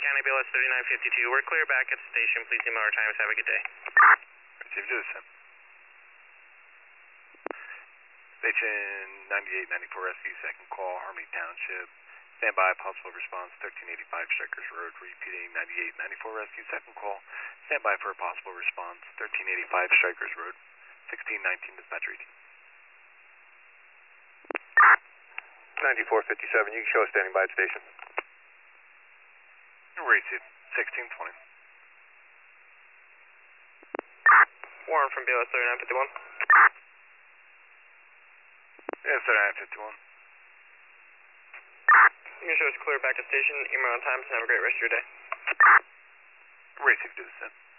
County BLS 3952. We're clear back at the station. Please email our times. Have a good day. Received to the sim. Station 9894 SV, second call, Harmony Township. Stand by, possible response, 1385 Strikers Road, repeating 9894 Rescue, second call. Stand by for a possible response, 1385 Strikers Road, 1619 dispatch reading. 9457, you can show us standing by at station. Received, 1620. Warren from BLS 3951. Yes, 3951. You can show us clear back at station. Email on times and have a great rest of your day. Received to the sim.